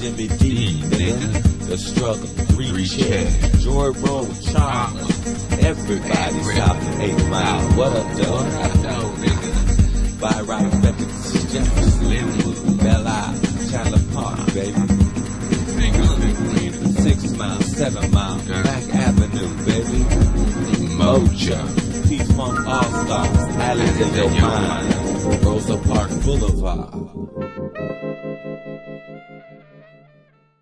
Jimmy D, nigga. The struggle, three chairs, Joy Road, Charles. Everybody stopping 8 Mile. What up, though? Nigga. By right, Beckett, Jefferson, Linwood, Belle Isle, Chandler Park, baby. 6 Mile, 7 Mile, Mack Avenue, baby. Mojo, Peace Funk All Stars, Alleys in your mind, Rosa Parks Boulevard.